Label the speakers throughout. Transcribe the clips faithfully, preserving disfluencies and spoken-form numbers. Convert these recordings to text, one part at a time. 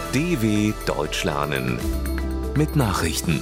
Speaker 1: D W Deutsch lernen mit Nachrichten.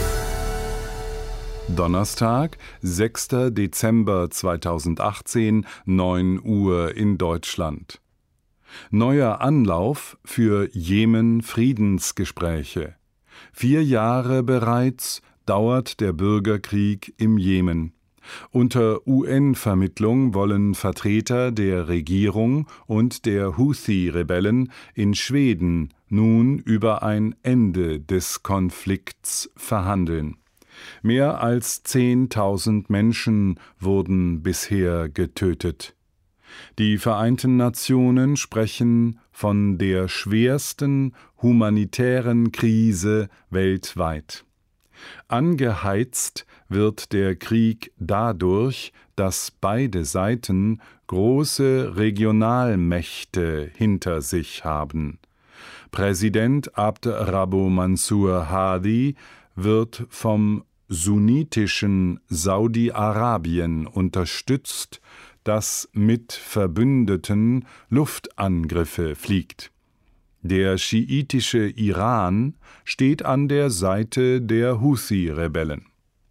Speaker 2: Donnerstag, sechster Dezember zweitausendachtzehn, neun Uhr in Deutschland. Neuer Anlauf für Jemen-Friedensgespräche. Vier Jahre bereits dauert der Bürgerkrieg im Jemen. Unter U N-Vermittlung wollen Vertreter der Regierung und der Houthi-Rebellen in Schweden nun über ein Ende des Konflikts verhandeln. Mehr als zehntausend Menschen wurden bisher getötet. Die Vereinten Nationen sprechen von der schwersten humanitären Krise weltweit. Angeheizt wird der Krieg dadurch, dass beide Seiten große Regionalmächte hinter sich haben. Präsident Abd Rabbu Mansur Hadi wird vom sunnitischen Saudi-Arabien unterstützt, das mit Verbündeten Luftangriffe fliegt. Der schiitische Iran steht an der Seite der Houthi-Rebellen.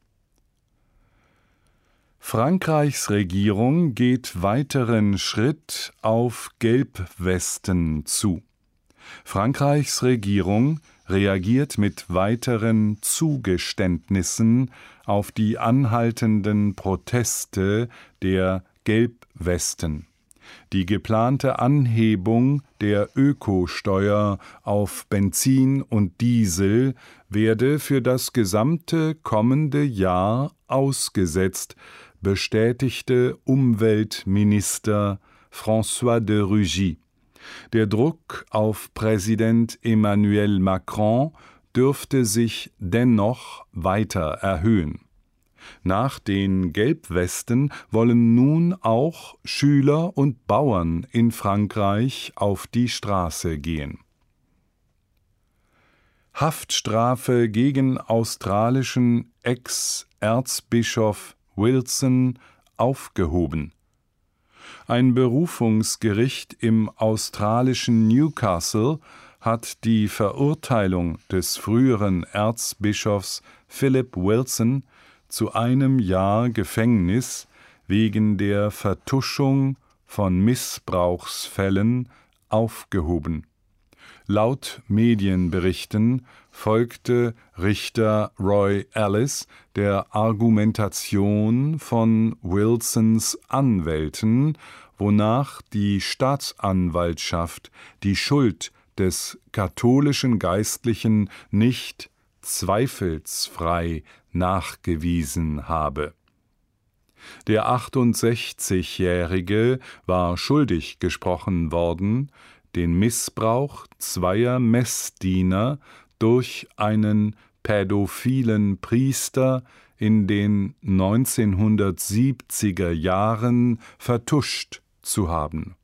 Speaker 2: Frankreichs Regierung geht weiteren Schritt auf Gelbwesten zu. Frankreichs Regierung reagiert mit weiteren Zugeständnissen auf die anhaltenden Proteste der Gelbwesten. Die geplante Anhebung der Ökosteuer auf Benzin und Diesel werde für das gesamte kommende Jahr ausgesetzt, bestätigte Umweltminister François de Rugy. Der Druck auf Präsident Emmanuel Macron dürfte sich dennoch weiter erhöhen. Nach den Gelbwesten wollen nun auch Schüler und Bauern in Frankreich auf die Straße gehen. Haftstrafe gegen australischen Ex-Erzbischof Wilson aufgehoben. Ein Berufungsgericht im australischen Newcastle hat die Verurteilung des früheren Erzbischofs Philip Wilson zu einem Jahr Gefängnis wegen der Vertuschung von Missbrauchsfällen aufgehoben. Laut Medienberichten folgte Richter Roy Ellis der Argumentation von Wilsons Anwälten, wonach die Staatsanwaltschaft die Schuld des katholischen Geistlichen nicht zweifelsfrei nachgewiesen habe. Der achtundsechzigjährige war schuldig gesprochen worden, den Missbrauch zweier Messdiener durch einen pädophilen Priester in den neunzehnhundertsiebziger Jahren vertuscht zu haben.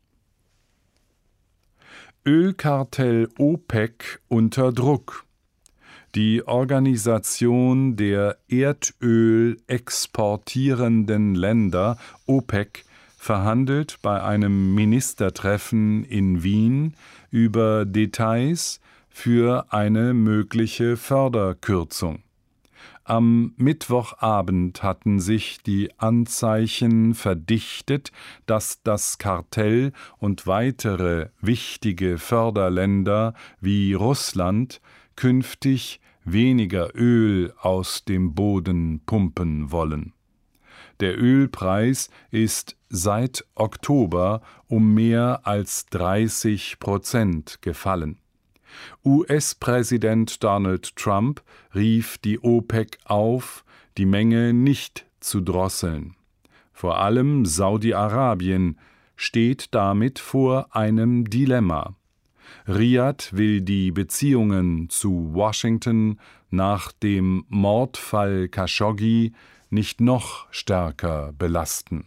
Speaker 2: Ölkartell OPEC unter Druck. Die Organisation der Erdöl exportierenden Länder OPEC verhandelt bei einem Ministertreffen in Wien über Details für eine mögliche Förderkürzung. Am Mittwochabend hatten sich die Anzeichen verdichtet, dass das Kartell und weitere wichtige Förderländer wie Russland künftig weniger Öl aus dem Boden pumpen wollen. Der Ölpreis ist seit Oktober um mehr als dreißig Prozent gefallen. U S-Präsident Donald Trump rief die OPEC auf, die Menge nicht zu drosseln. Vor allem Saudi-Arabien steht damit vor einem Dilemma. Riad will die Beziehungen zu Washington nach dem Mordfall Khashoggi nicht noch stärker belasten.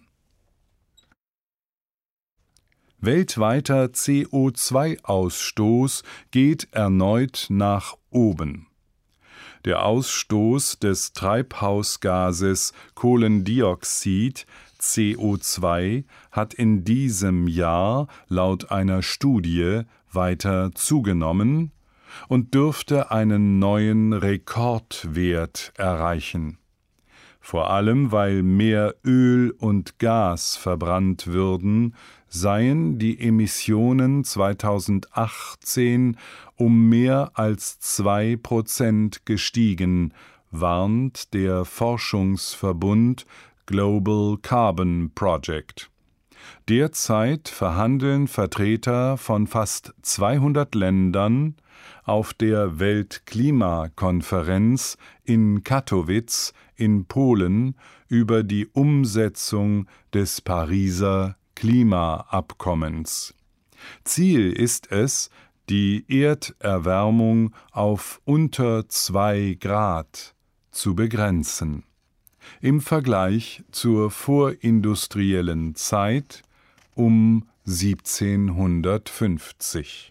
Speaker 2: Weltweiter C O zwei Ausstoß geht erneut nach oben. Der Ausstoß des Treibhausgases Kohlendioxid C O zwei hat in diesem Jahr laut einer Studie weiter zugenommen, und dürfte einen neuen Rekordwert erreichen. Vor allem, weil mehr Öl und Gas verbrannt würden, seien die Emissionen zweitausendachtzehn um mehr als zwei Prozent gestiegen, warnt der Forschungsverbund Global Carbon Project. Derzeit verhandeln Vertreter von fast zweihundert Ländern auf der Weltklimakonferenz in Katowice in Polen über die Umsetzung des Pariser Klimaabkommens. Ziel ist es, die Erderwärmung auf unter zwei Grad zu begrenzen. Im Vergleich zur vorindustriellen Zeit um siebzehnhundertfünfzig.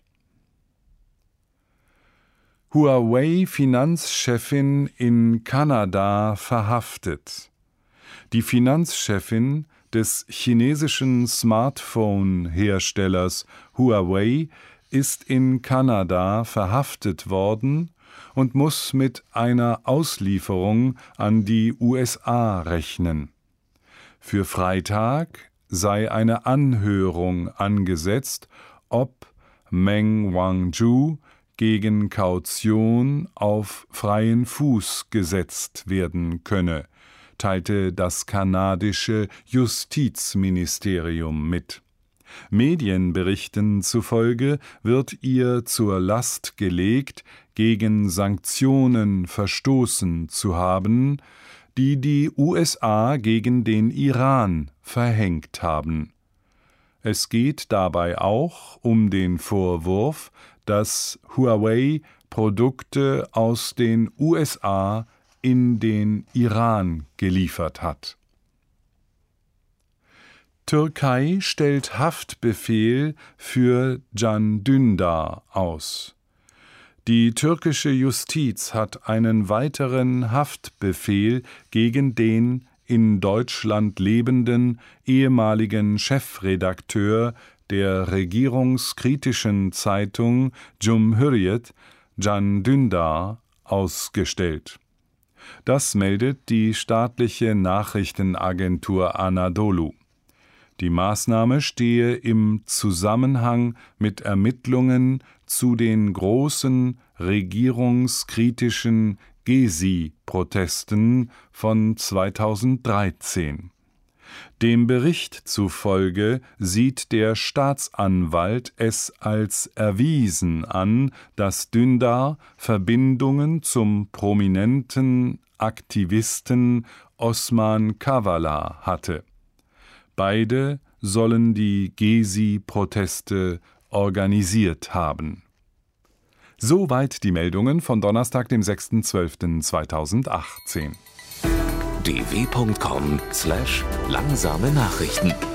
Speaker 2: Huawei-Finanzchefin in Kanada verhaftet. Die Finanzchefin des chinesischen Smartphone-Herstellers Huawei ist in Kanada verhaftet worden und muss mit einer Auslieferung an die U S A rechnen. Für Freitag sei eine Anhörung angesetzt, ob Meng Wanzhou gegen Kaution auf freien Fuß gesetzt werden könne, teilte das kanadische Justizministerium mit. Medienberichten zufolge wird ihr zur Last gelegt, gegen Sanktionen verstoßen zu haben, die die U S A gegen den Iran verhängt haben. Es geht dabei auch um den Vorwurf, dass Huawei Produkte aus den U S A in den Iran geliefert hat. Türkei stellt Haftbefehl für Can Dündar aus. Die türkische Justiz hat einen weiteren Haftbefehl gegen den in Deutschland lebenden ehemaligen Chefredakteur der regierungskritischen Zeitung Cumhuriyet, Can Dündar, ausgestellt. Das meldet die staatliche Nachrichtenagentur Anadolu. Die Maßnahme stehe im Zusammenhang mit Ermittlungen zu den großen regierungskritischen Gezi-Protesten von zweitausenddreizehn. Dem Bericht zufolge sieht der Staatsanwalt es als erwiesen an, dass Dündar Verbindungen zum prominenten Aktivisten Osman Kavala hatte. Beide sollen die Gezi-Proteste organisiert haben. Soweit die Meldungen von Donnerstag, dem sechsten zwölften zweitausendachtzehn.
Speaker 1: d w punkt com slash langsame Nachrichten